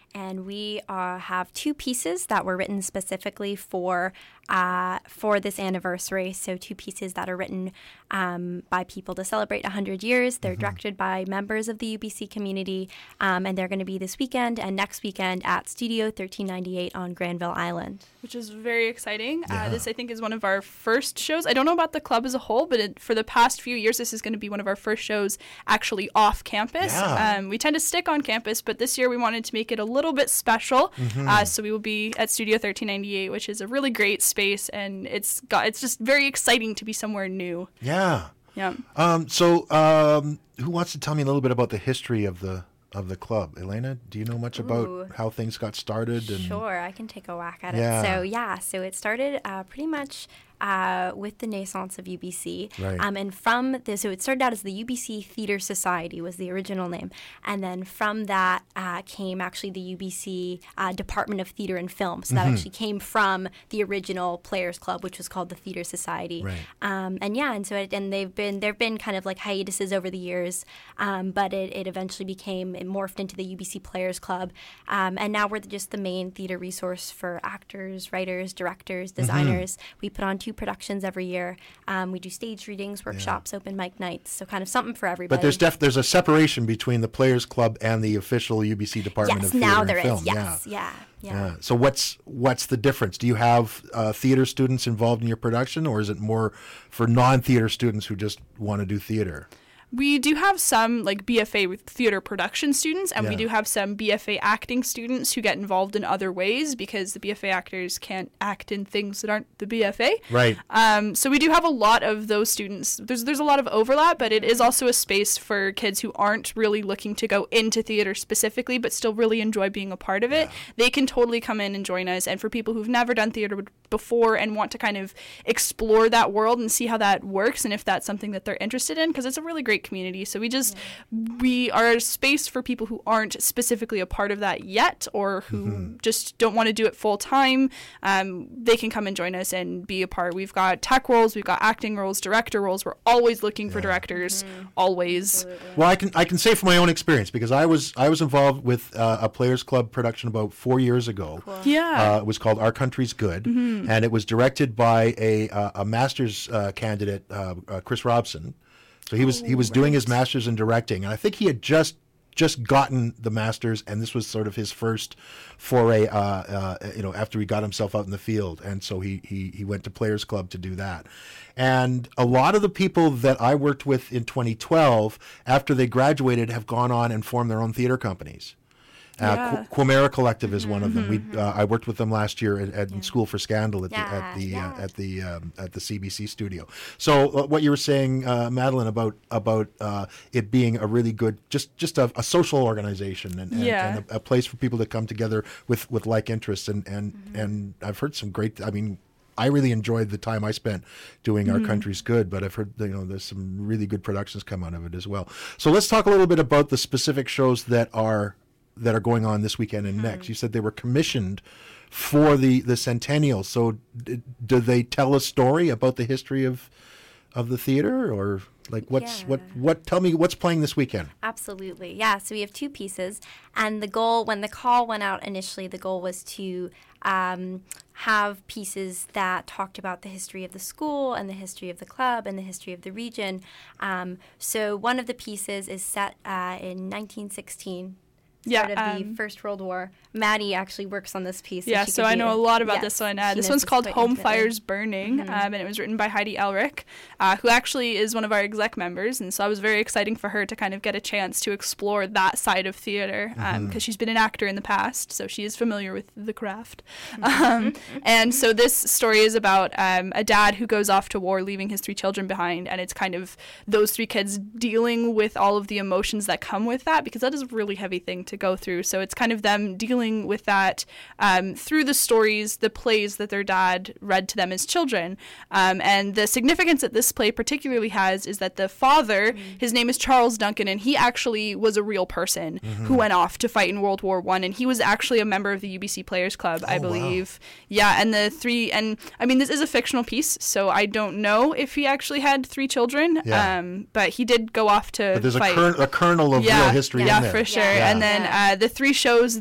and we uh, have two pieces that were written specifically for uh, for this anniversary. So two pieces that are written um, by people to celebrate one hundred years. They're mm-hmm. directed by members of the U B C community, um, and they're going to be this weekend and next weekend at Studio thirteen ninety-eight on Granville Island. Which is very exciting. Yeah. Uh, this, I think, is one of our first shows. I don't know about the club as a whole, but it, for the past few years, this is going to be one of our first shows actually off campus. Yeah. Um, we tend to stick on campus, but this year we wanted to make it a little bit special. Mm-hmm. Uh, so we will be at Studio thirteen ninety-eight, which is a really great space, and it's got it's just very exciting to be somewhere new. Yeah. Yeah. Um, so, um, who wants to tell me a little bit about the history of the of the club? Elena, do you know much about Ooh. how things got started? And Sure, I can take a whack at Yeah. it. So yeah, so it started uh, pretty much uh, with the naissance of U B C. Right. Um, and from the, so it started out as the U B C Theater Society was the original name. And then from that uh, came actually the U B C uh, Department of Theater and Film. So that Mhm. actually came from the original Players Club, which was called the Theater Society. Right. Um, and yeah, and so it, and they've been, there've been kind of like hiatuses over the years, um, but it, it eventually became, it morphed into the U B C Players Club. Um, and now we're just the main theater resource for actors, writers, directors, designers. Mm-hmm. We put on two productions every year. Um, we do stage readings, workshops, open mic nights. So kind of something for everybody. But there's def- there's a separation between the Players Club and the official U B C Department yes, of Theater now and there Film. is. Yes, yeah. Yeah. Yeah. So what's what's the difference? Do you have uh, theater students involved in your production, or is it more for non-theater students who just want to do theater? We do have some like B F A with theater production students, and Yeah. we do have some B F A acting students who get involved in other ways because the B F A actors can't act in things that aren't the B F A. Right. Um, so we do have a lot of those students. There's there's a lot of overlap, but it is also a space for kids who aren't really looking to go into theater specifically, but still really enjoy being a part of it. They can totally come in and join us. And for people who've never done theater before and want to kind of explore that world and see how that works and if that's something that they're interested in, because it's a really great community. So we just yeah. we are a space for people who aren't specifically a part of that yet, or who mm-hmm. just don't want to do it full time. Um, they can come and join us and be a part. We've got tech roles, we've got acting roles, director roles. We're always looking yeah. for directors, mm-hmm. always. Absolutely. Well, I can I can say from my own experience, because I was I was involved with uh, a Players Club production about four years ago. Cool. Yeah, uh, it was called Our Country's Good, mm-hmm. and it was directed by a uh, a master's uh, candidate, uh, uh, Chris Robson. So he was oh, he was right. doing his master's in directing, and I think he had just just gotten the master's, and this was sort of his first foray, uh, uh, you know, after he got himself out in the field, and so he he he went to Players Club to do that. And a lot of the people that I worked with in twenty twelve, after they graduated, have gone on and formed their own theater companies. Uh, Yeah. Qu- Quimera Collective is one of them. We uh, I worked with them last year at, at Yeah. School for Scandal at Yeah, the at the yeah. uh, at the um, at the C B C studio. So uh, what you were saying, uh, Madeline, about about uh, it being a really good, just just a, a social organization and, and, Yeah. and a, a place for people to come together with, with like interests, and and, Mm-hmm. and I've heard some great. I mean, I really enjoyed the time I spent doing Mm-hmm. Our Country's Good, but I've heard, you know, there's some really good productions come out of it as well. So let's talk a little bit about the specific shows that are that are going on this weekend and Mm-hmm. next. You said they were commissioned for the, the centennial. So d- do they tell a story about the history of of the theater, or like what's Yeah. what what tell me what's playing this weekend? Absolutely. Yeah. So we have two pieces. And the goal, when the call went out initially, the goal was to um, have pieces that talked about the history of the school and the history of the club and the history of the region. Um, so one of the pieces is set uh, in nineteen sixteen. Yeah, Sort of um, the First World War. Maddie actually works on this piece. Yeah, she so could I be know a- a lot about yes, this one. Uh, she this knows one's called quite Home intimately. Fires Burning, Mhm. um, and it was written by Heidi Elric, uh, who actually is one of our exec members, and so I was very exciting for her to kind of get a chance to explore that side of theater, because um, Mhm. she's been an actor in the past, so she is familiar with the craft. um, and so this story is about um, a dad who goes off to war, leaving his three children behind, and it's kind of those three kids dealing with all of the emotions that come with that, because that is a really heavy thing to go through. So it's kind of them dealing with that um, through the stories, the plays that their dad read to them as children. Um, and the significance that this play particularly has is that the father, mm-hmm. his name is Charles Duncan, and he actually was a real person mm-hmm. who went off to fight in World War One, and he was actually a member of the U B C Players Club, oh, I believe. Wow. Yeah, and the three, and I mean, this is a fictional piece, so I don't know if he actually had three children, yeah. um, but he did go off to But there's fight. a, kern- a kernel of yeah, real history yeah, in there. for sure. Yeah. And then uh, the three shows that they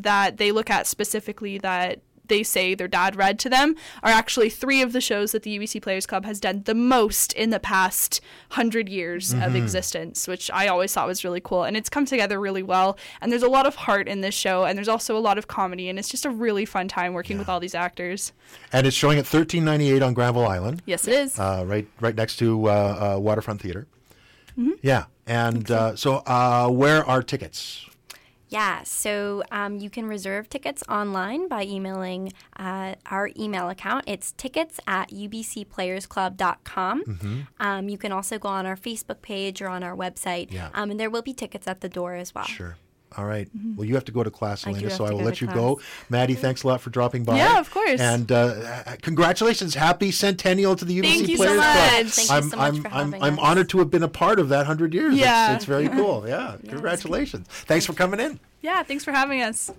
they look at specifically that they say their dad read to them are actually three of the shows that the U B C Players Club has done the most in the past hundred years mm-hmm. of existence, which I always thought was really cool. And it's come together really well. And there's a lot of heart in this show, and there's also a lot of comedy, and it's just a really fun time working yeah. with all these actors. And it's showing at thirteen ninety-eight on Granville Island. Yes, it is. Uh, right, right next to uh, uh, Waterfront Theatre. Mm-hmm. Yeah, and uh, so uh, where are tickets? Yeah, so um, you can reserve tickets online by emailing uh, our email account. It's tickets at u b c players club dot com. Mm-hmm. Um, you can also go on our Facebook page or on our website, yeah. um, and there will be tickets at the door as well. Sure. All right. Mm-hmm. Well, you have to go to class, Elena, so I will go let you class. go. Maddie, thanks a lot for dropping by. Yeah, of course. And uh, congratulations. Happy centennial to the U B C Thank you Players so much. Club. Thank I'm, you so much I'm, for I'm, having I'm us. honored to have been a part of that one hundred years. Yeah. It's, it's very cool. Yeah. yeah Congratulations. Thanks for coming in. Yeah, thanks for having us.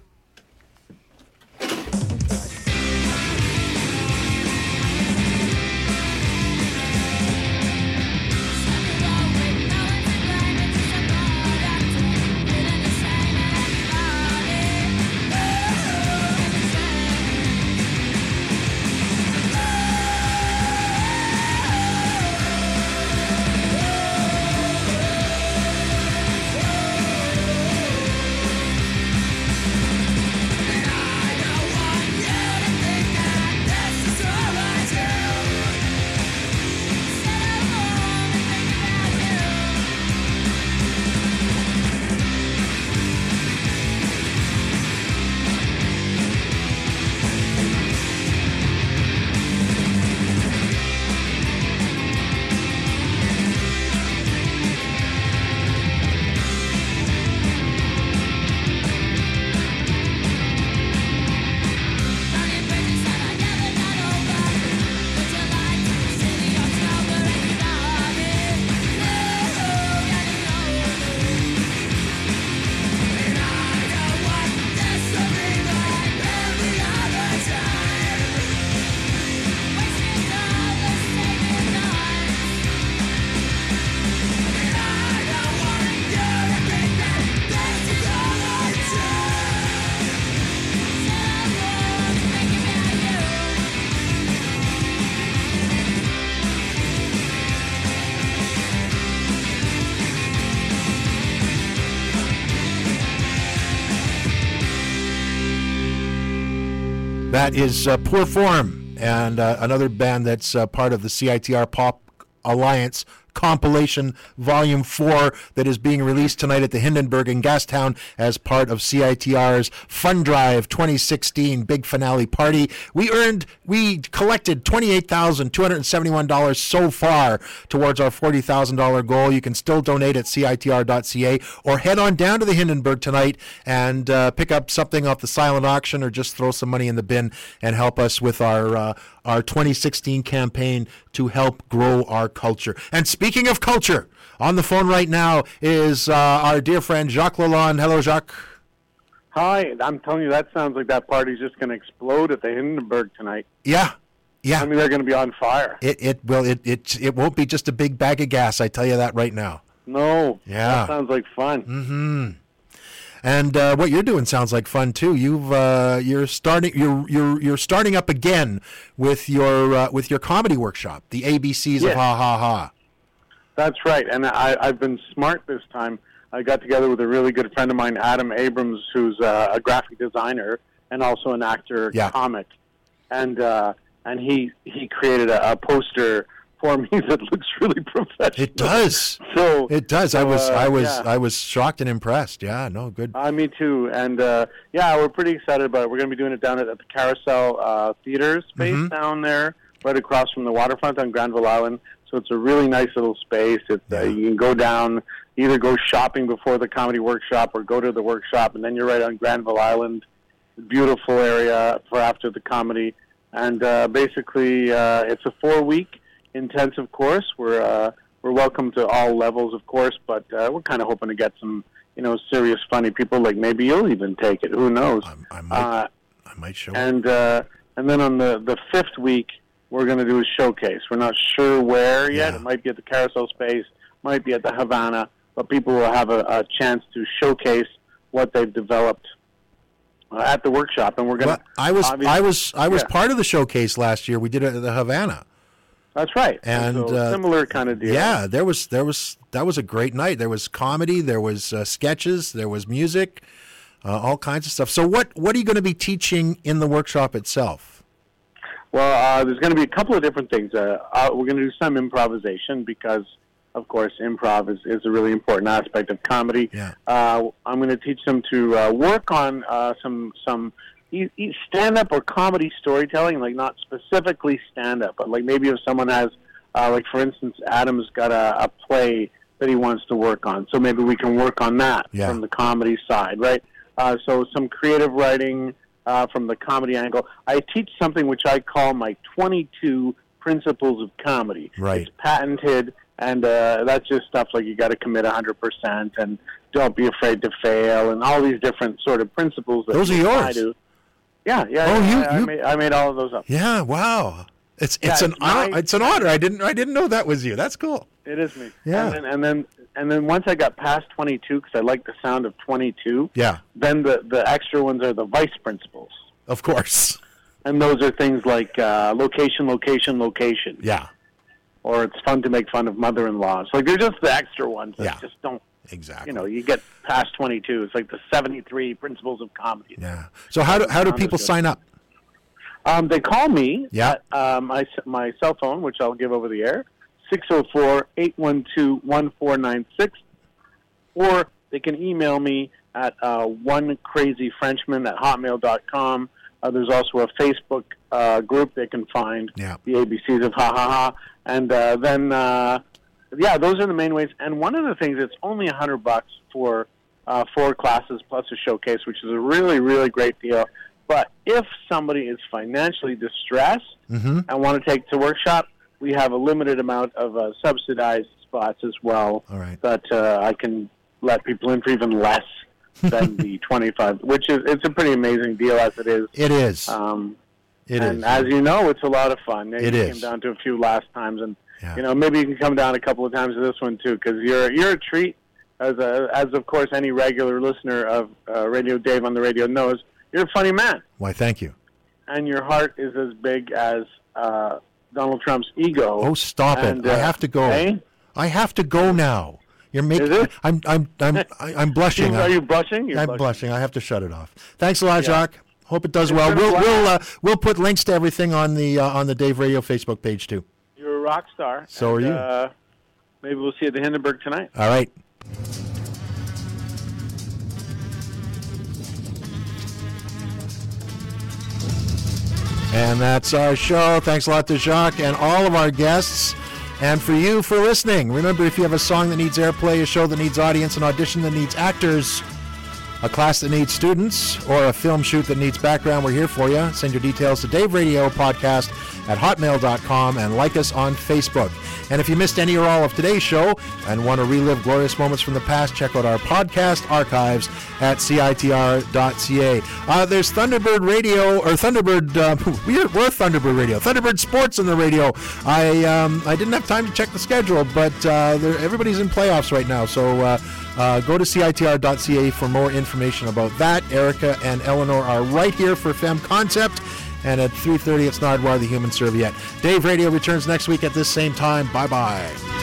That is uh, Poor Form, and uh, another band that's uh, part of the C I T R Pop Alliance compilation volume four that is being released tonight at the Hindenburg in Gastown as part of C I T R's Fun Drive twenty sixteen big finale party. We earned, we collected twenty-eight thousand two hundred seventy-one dollars so far towards our forty thousand dollars goal. You can still donate at C I T R dot C A or head on down to the Hindenburg tonight and uh, pick up something off the silent auction or just throw some money in the bin and help us with our uh, our twenty sixteen campaign to help grow our culture. And speaking of culture, on the phone right now is uh, our dear friend Jacques Lalonde. Hello, Jacques. Hi. I'm telling you, that sounds like that party's just going to explode at the Hindenburg tonight. Yeah. Yeah. I mean, they're going to be on fire. It it will it, it it won't be just a big bag of gas, I tell you that right now. No. Yeah. That sounds like fun. Mm-hmm. And uh, what you're doing sounds like fun too. You've uh, you're starting you're you're you're starting up again with your uh, with your comedy workshop, the A B Cs Yes. of Ha Ha Ha. That's right. And I, I've been smart this time. I got together with a really good friend of mine, Adam Abrams, who's uh, a graphic designer and also an actor, Yeah. comic. And uh, and he he created a, a poster for me that looks really professional. It does. So It does. I so, was uh, I was yeah. I was shocked and impressed. Yeah, no, good. Uh, me too. And, uh, yeah, we're pretty excited about it. We're going to be doing it down at, at the Carousel uh, Theater space Mhm. down there, right across from the waterfront on Granville Island. So it's a really nice little space. It's, uh, you can go down, either go shopping before the comedy workshop or go to the workshop, and then you're right on Granville Island. Beautiful area for after the comedy. And uh, basically, uh, it's a four-week intensive course. We're uh, we're welcome to all levels, of course, but uh, we're kind of hoping to get some, you know, serious, funny people. Like maybe you'll even take it. Who knows? I, I might. Uh, I might show. and uh, and then on the, the fifth week, we're going to do a showcase. We're not sure where yet. It might be at the Carousel Space, might be at the Havana, but people will have a, a chance to showcase what they've developed uh, at the workshop, and we're going to. Well, I was I was I was yeah. part of the showcase last year. We did it at the Havana. That's right. And so uh, similar kind of deal. Yeah, there was there was that was a great night. There was comedy, there was uh, sketches, there was music, uh, all kinds of stuff. So what what are you going to be teaching in the workshop itself? Well, uh, there's going to be a couple of different things. Uh, uh, we're going to do some improvisation because, of course, improv is, is a really important aspect of comedy. Yeah. Uh, I'm going to teach them to uh, work on uh, some some e- e- stand-up or comedy storytelling, like not specifically stand-up, but like maybe if someone has, uh, like for instance, Adam's got a, a play that he wants to work on, so maybe we can work on that Yeah. from the comedy side, right? Uh, so some creative writing uh, from the comedy angle. I teach something which I call my twenty-two principles of comedy. Right. It's patented. And uh, that's just stuff like you got to commit one hundred percent and don't be afraid to fail and all these different sort of principles. That Those are you apply yours? to. Yeah, yeah. Oh, yeah, you- I, I, you- made, I made all of those up. Yeah, wow. It's it's Yeah, an it's my- it's an honor. I didn't I didn't know that was you. That's cool. It is me. Yeah. And then and then, and then once I got past twenty-two, because I like the sound of twenty-two, Yeah, then the, the extra ones are the vice principles. of course. And those are things like uh, location, location, location. Yeah, Or it's fun to make fun of mother-in-laws. Like they're just the extra ones that Yeah. just don't. exactly. You know, you get past twenty-two. It's like the seventy-three principles of comedy. Yeah. So how do how do people sign up? Um, they call me Yeah. at uh, my, my cell phone, which I'll give over the air, six oh four, eight one two, one four nine six, or they can email me at uh, onecrazyfrenchman at hotmail dot com. Uh, there's also a Facebook uh, group they can find, Yeah. the A B Cs of Ha Ha Ha. And uh, then, uh, yeah, those are the main ways. And one of the things, it's only one hundred bucks for uh, four classes plus a showcase, which is a really, really great deal. But if somebody is financially distressed Mm-hmm. and want to take to workshop, we have a limited amount of uh, subsidized spots as well. All right. That uh, I can let people in for even less than the twenty-five, which is it's a pretty amazing deal as it is. It is. Um, It and is. as you know, it's a lot of fun. It you is. Came down to a few last times, and Yeah. you know maybe you can come down a couple of times to this one too, because you're you're a treat. As a, as of course any regular listener of uh, Radio Dave on the radio knows, you're a funny man, Why, thank you. and your heart is as big as uh, Donald Trump's ego. Oh, stop And, it! I uh, have to go. eh? I have to go now. You're making. Is it? I'm. I'm. I'm. I- I'm blushing. Are you blushing? You're I'm blushing. blushing. I have to shut it off. Thanks a lot, Yeah. Jacques. Hope it does It's well. been a We'll blast. we'll uh, we'll put links to everything on the uh, on the Dave Radio Facebook page too. You're a rock star. So and, are you. Uh, maybe we'll see you at the Hindenburg tonight. All right. And that's our show. Thanks a lot to Jacques and all of our guests. And for you for listening. Remember, if you have a song that needs airplay, a show that needs audience, an audition that needs actors, a class that needs students, or a film shoot that needs background, we're here for you. Send your details to Dave Radio Podcast at hotmail dot com and like us on Facebook. And if you missed any or all of today's show and want to relive glorious moments from the past, check out our podcast archives at C I T R dot C A. Uh, there's Thunderbird Radio, or Thunderbird, uh, we're, we're Thunderbird Radio, Thunderbird Sports on the radio. I um, I didn't have time to check the schedule, but uh, there- everybody's in playoffs right now, so uh, uh, go to C I T R dot C A for more information about that. Erica and Eleanor are right here for Femme Concept. And at three thirty, it's Nardwar, the Human Serviette. Dave Radio returns next week at this same time. Bye-bye.